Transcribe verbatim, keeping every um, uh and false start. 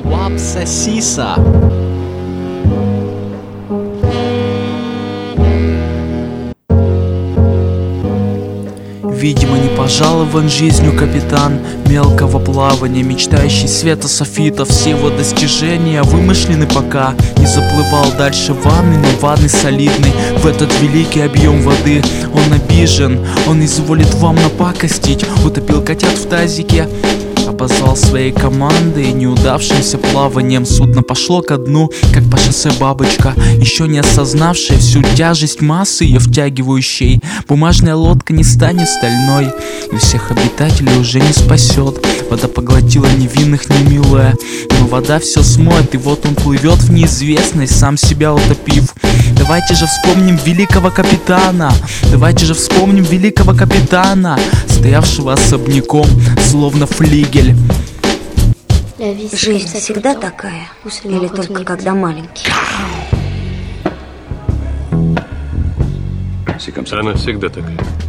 Вапса Сиса. Видимо, не пожалован жизнью капитан мелкого плавания, мечтающий света софита. Все его достижения вымышлены, пока не заплывал дальше ванны, но ванны солидной. В этот великий объем воды он обижен, он изволит вам напакостить. Утопил котят в тазике, опозвал своей командой неудавшимся плаванием. Судно пошло ко дну, как по шоссе бабочка, еще не осознавшая всю тяжесть массы ее втягивающей. Бумажная лодка не станет стальной, и всех обитателей уже не спасет. Вода поглотила невинных немилая, но вода все смоет, и вот он плывет в неизвестность, сам себя утопив. Давайте же вспомним великого капитана, давайте же вспомним великого капитана, стоявшего особняком, словно флигель. Жизнь всегда такая, или только когда маленький? Она всегда такая.